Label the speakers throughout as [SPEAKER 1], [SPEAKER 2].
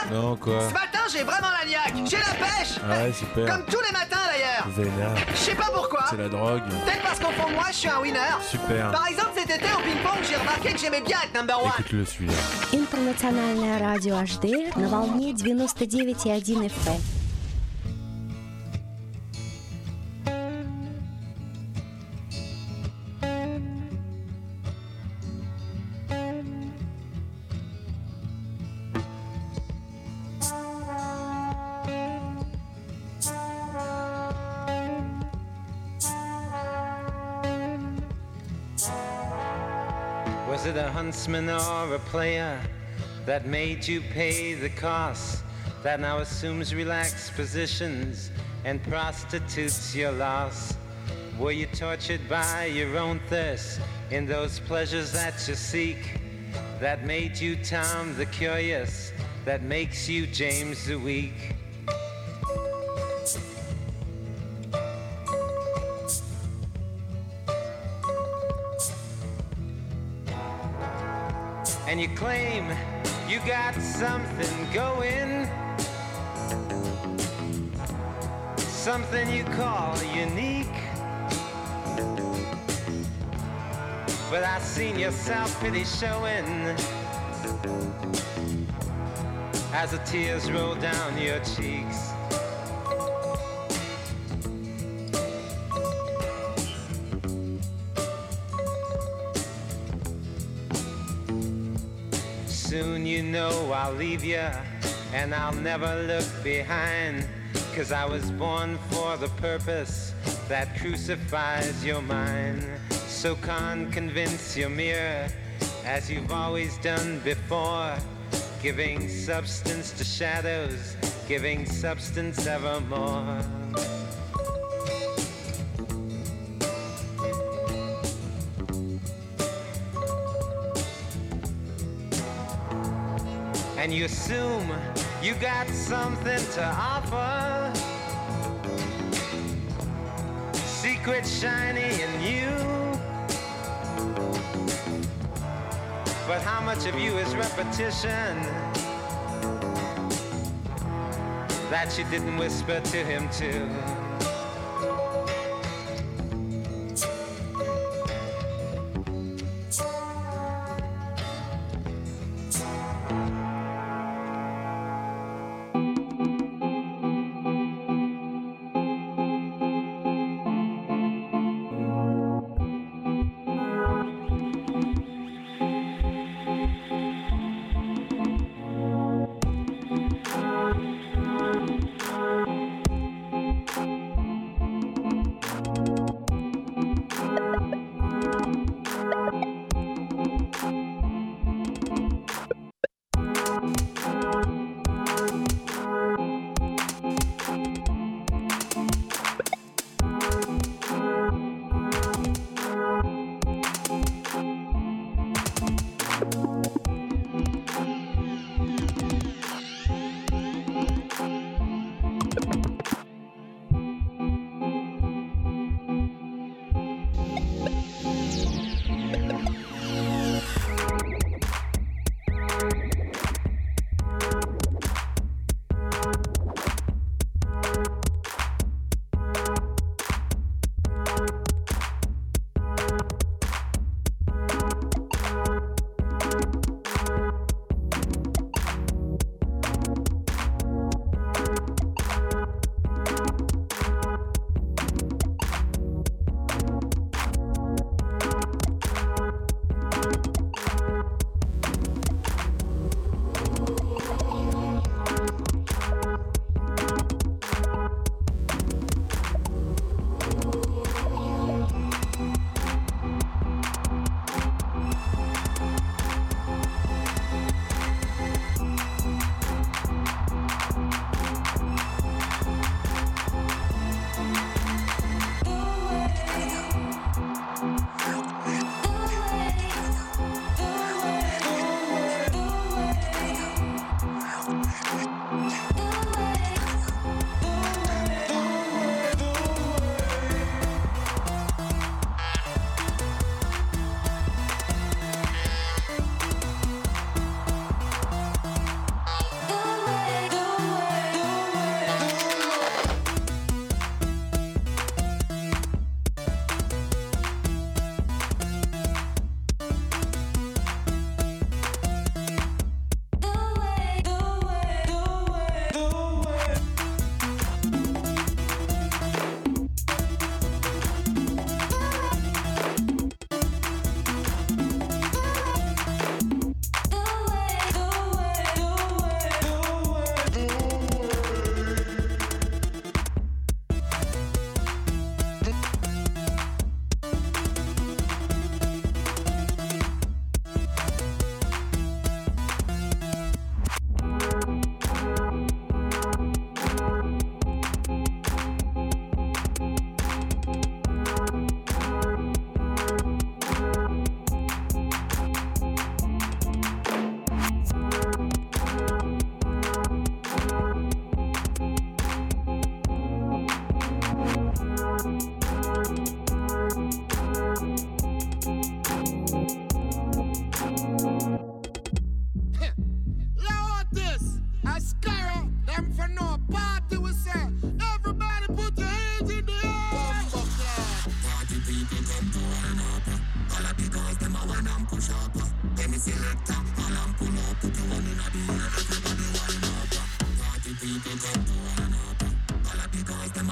[SPEAKER 1] Non, quoi?
[SPEAKER 2] Ce matin, j'ai vraiment la niaque. J'ai la pêche.
[SPEAKER 1] Ah ouais, super.
[SPEAKER 2] Comme tous les matins d'ailleurs.
[SPEAKER 1] Vénard.
[SPEAKER 2] Je sais pas pourquoi.
[SPEAKER 1] C'est la drogue.
[SPEAKER 2] Peut-être parce qu'au fond de moi, je suis un winner.
[SPEAKER 1] Super.
[SPEAKER 2] Par exemple, cet été au ping-pong, j'ai remarqué que j'aimais bien être number one.
[SPEAKER 1] Écoute-le celui-là.
[SPEAKER 3] Интернациональное радио HD на волне 99,1 FM.
[SPEAKER 4] Was it a huntsman or a player that made you pay the cost, that now assumes relaxed positions and prostitutes your loss? Were you tortured by your own thirst in those pleasures that you seek, that made you Tom the Curious, that makes you James the Weak? And you claim you got something going, something you call unique. But I seen your self-pity showing as the tears roll down your cheeks. Soon you know I'll leave you, and I'll never look behind, 'cause I was born for the purpose that crucifies your mind. So convince your mirror, as you've always done before, giving substance to shadows, giving substance evermore. And you assume you got something to offer, secret shiny in you. But how much of you is repetition that you didn't whisper to him too?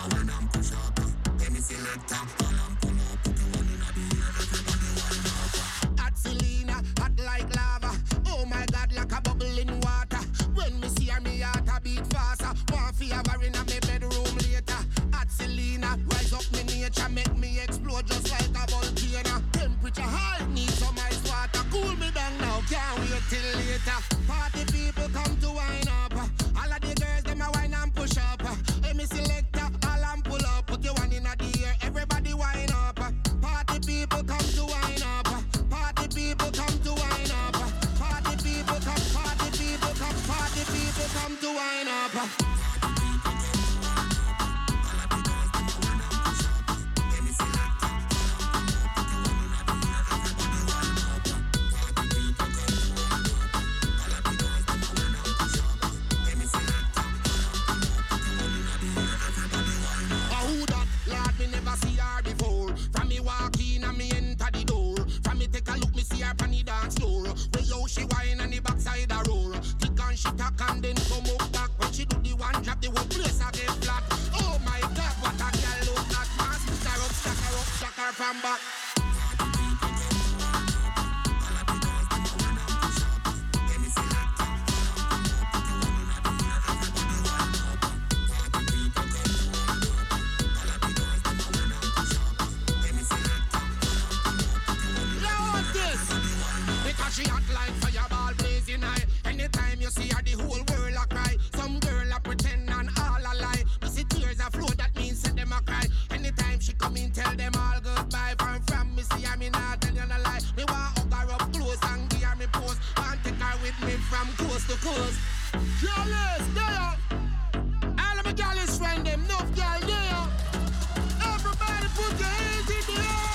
[SPEAKER 1] Hot Selena, hot like lava. Oh my God, like a bubble in water. When me see her, me heart a beat faster. Want fi have her in a me bedroom later. Hot Selena, rise up me nature, make me explode just like a volcano. Temperature high, need some ice water. Cool me down now, can't wait till later. Party people come to wine up. All of the girls them a wine and push up. Hey me selector, all and pull up. Put your one in the air, everybody wine up. Party people come to wine up. Party people come to wine up. Party people come, party people come, party people come to wine up. She whine on the backside a roar. Kick and she tack and then come up back. When she do the one drop, the whole place a get flat. Oh my God, what a girl look like. Man, stack her from back. She hot like fireball blazing high. Anytime you see her, the whole world a cry. Some girl a pretend and all a lie. You see tears a flow, that means set them a cry. Anytime she come in, tell them all goodbye. From me see her, me not tell you no lie. Me want hug her up close and give her me pose. Want take her with me from coast to coast. Jealous, there. All of my jealous friend them, enough girl there. Everybody put your hands in the air.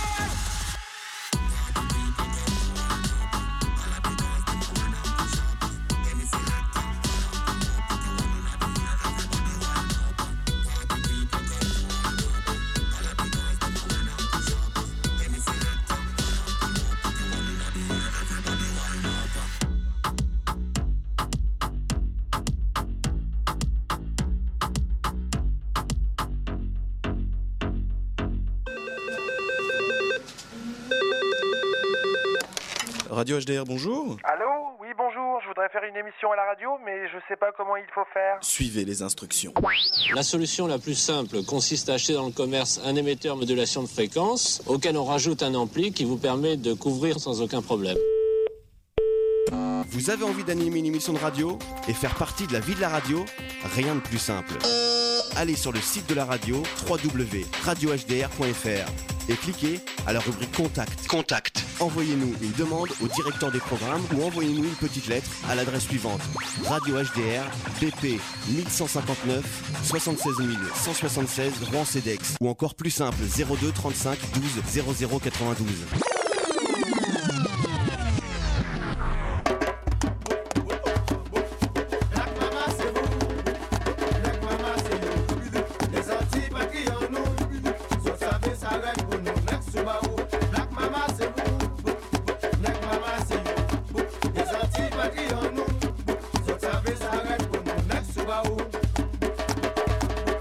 [SPEAKER 5] Radio HDR, bonjour.
[SPEAKER 6] Allô? Oui, bonjour, je voudrais faire une émission à la radio, mais je sais pas comment il faut faire.
[SPEAKER 5] Suivez les instructions.
[SPEAKER 7] La solution la plus simple consiste à acheter dans le commerce un émetteur modulation de fréquence auquel on rajoute un ampli qui vous permet de couvrir sans aucun problème.
[SPEAKER 8] Vous avez envie d'animer une émission de radio et faire partie de la vie de la radio? Rien de plus simple. Allez sur le site de la radio, www.radiohdr.fr et cliquez à la rubrique Contact. Envoyez-nous une demande au directeur des programmes ou envoyez-nous une petite lettre à l'adresse suivante: Radio HDR, BP 1159 76 176 Rouen-Cedex, ou encore plus simple 02 35 12 00 92.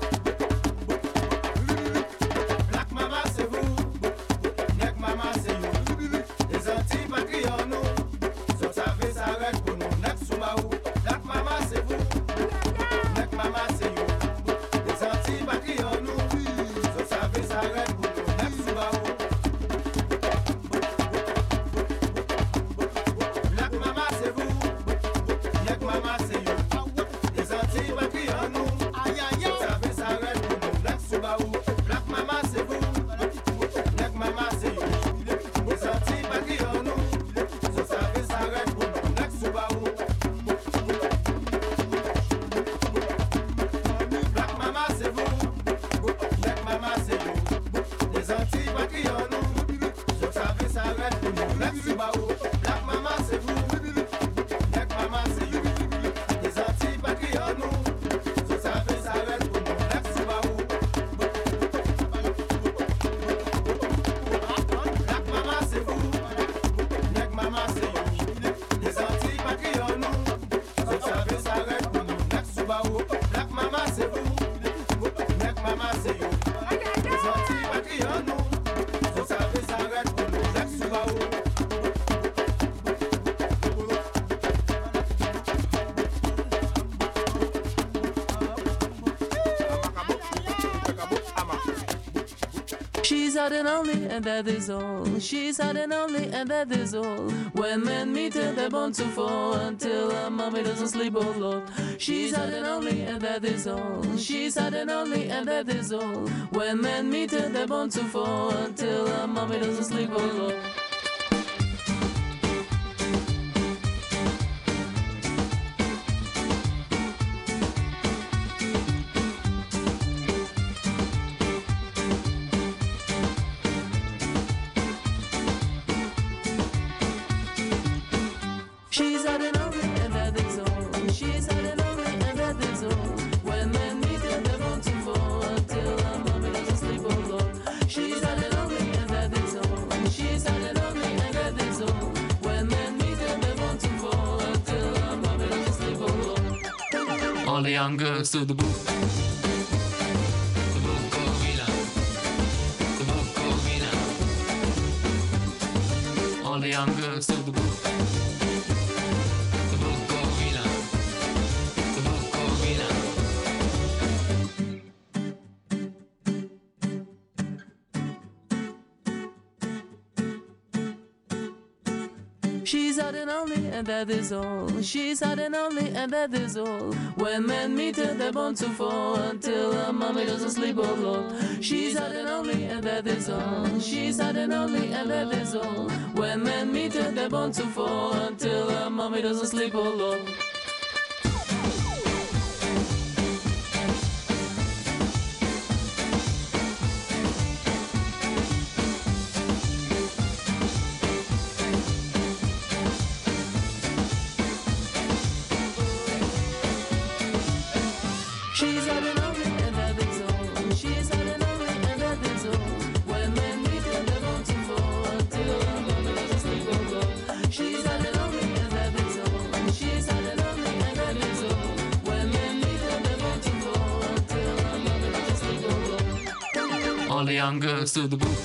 [SPEAKER 1] Black mama, c'est vous.
[SPEAKER 9] She's hot and only, and that is all. She's hot and only, and that is all. When men meet her, they're born to fall until her mommy doesn't sleep, oh Lord. She's hot and only, and that is all. She's hot and only, and that is all. When men meet her, they're born to fall until her mommy doesn't sleep, oh Lord. She's hot and only, and that is all. She's hot and only, and that is all. When men meet her, they're born to fall until her mommy doesn't sleep, oh Lord. She's hot and only, and that is all. She's hot and only, and that is all. When men meet her, they're born to fall until her mommy doesn't sleep, oh Lord. All the young girls to the booth. All the young girls to the booth. She's hot and only, and that is all. She's hot and only, and that is all. When men meet her, they're born to fall until her mommy doesn't sleep, oh Lord. She's hot and only, and that is all. She's hot and only, and that is all. When men meet her, they're born to fall until her mommy doesn't sleep, oh Lord. She's hot and only, and that is all. She's hot and only, and that is all. When men meet her, they're born to fall until her mommy doesn't sleep, oh Lord. She's hot and only, and that is all. She's hot and only, and that is all. When men meet her, they're born to fall until her mommy doesn't sleep, oh Lord. All the young girls to the booth.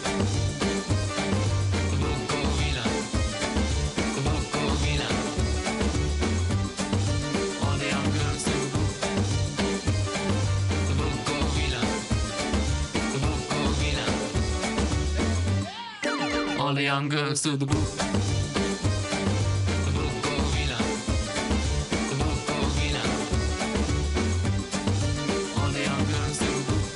[SPEAKER 9] All the young girls to the booth. All the young girls to the booth.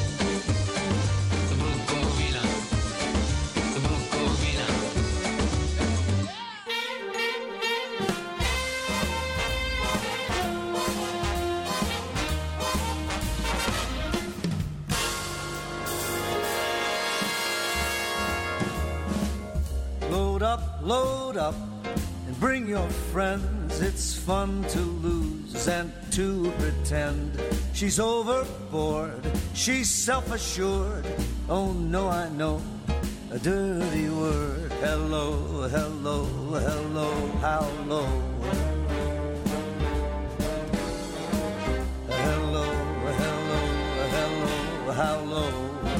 [SPEAKER 10] Load up and bring your friends. It's fun to lose and to pretend. She's overboard, she's self-assured. Oh no, I know a dirty word. Hello, hello, hello, how low? Hello, hello, hello, how low?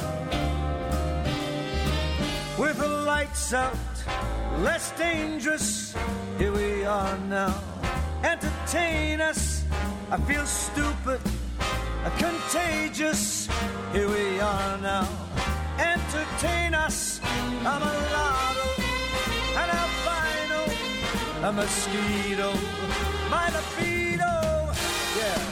[SPEAKER 10] With the lights out, less dangerous, here we are now. Entertain us, I feel stupid, contagious, here we are now. Entertain us, I'm a lotto, an albino, a mosquito, my libido, yeah.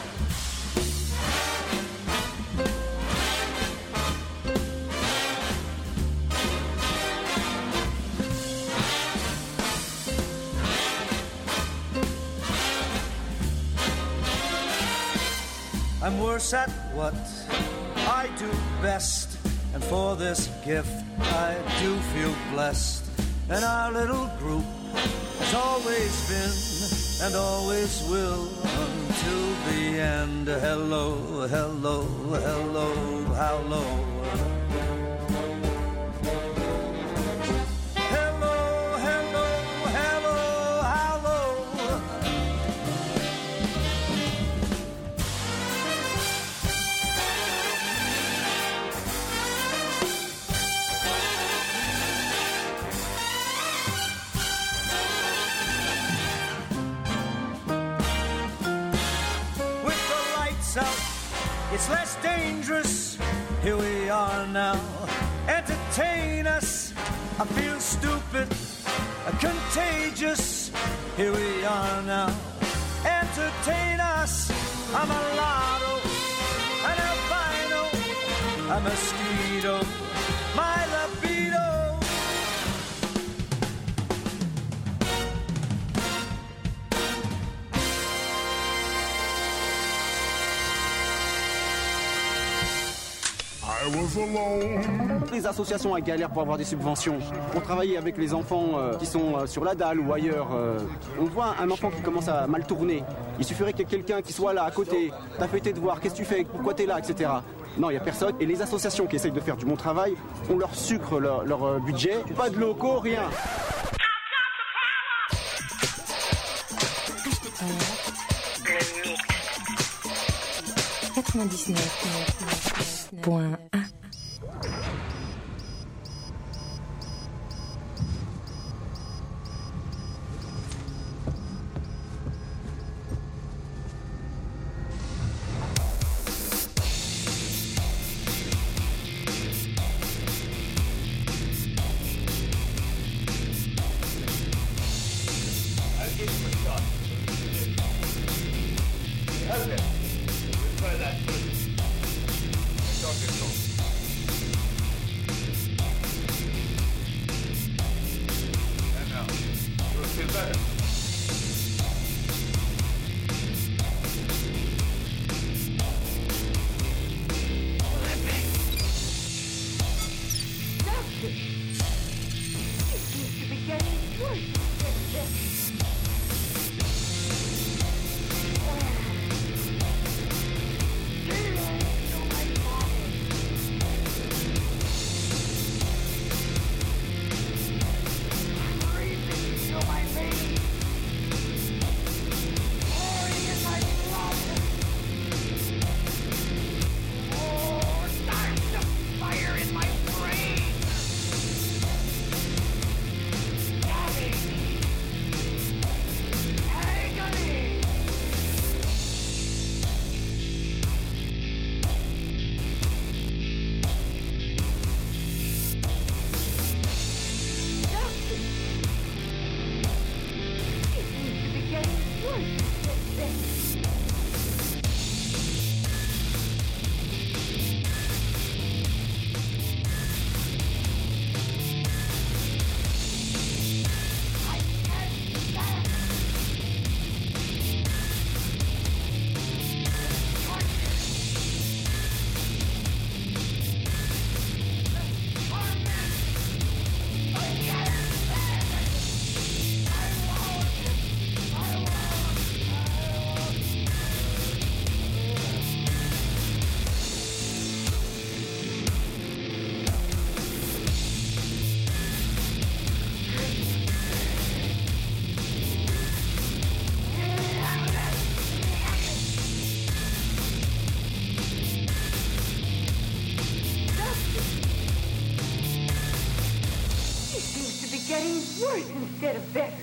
[SPEAKER 10] I'm worse at what I do best, and for this gift I do feel blessed. And our little group has always been and always will until the end. Hello, hello, hello, how low? are now. Entertain us, I feel stupid, contagious. Here we are now. Entertain us, I'm a lotto, an albino, a mosquito, my libido.
[SPEAKER 11] Les associations galèrent pour avoir des subventions. Pour travailler avec les enfants qui sont sur la dalle ou ailleurs, on voit un enfant qui commence à mal tourner. Il suffirait qu'il y ait quelqu'un qui soit là à côté. T'as fait tes devoirs, qu'est-ce que tu fais, pourquoi t'es là, etc. Non, il n'y a personne. Et les associations qui essayent de faire du bon travail, on leur sucre leur budget. Pas de locaux, rien.
[SPEAKER 3] Point 1.
[SPEAKER 12] Instead of better.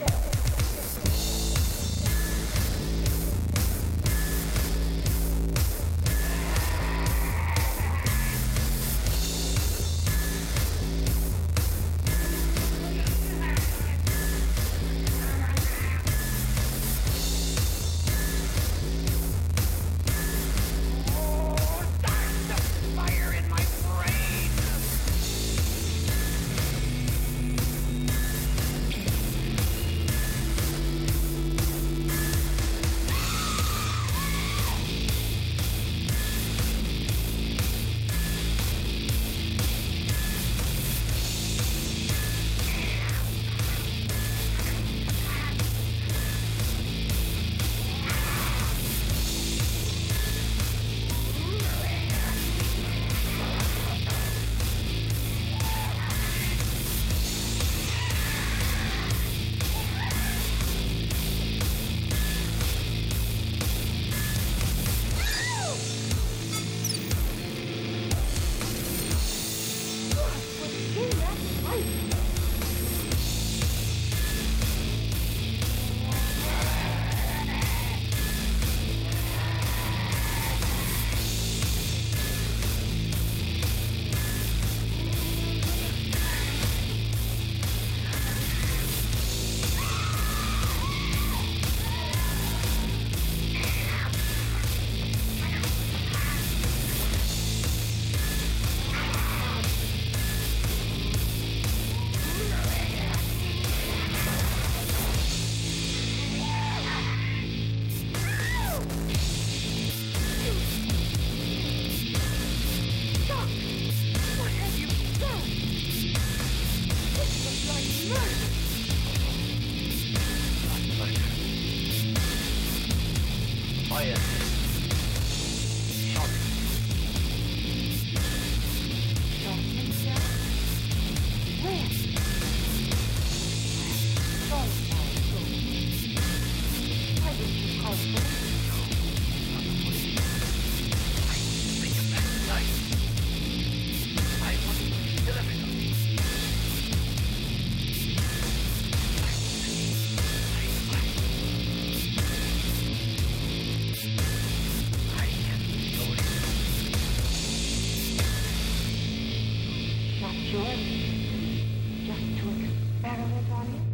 [SPEAKER 12] yours just to experiment on you?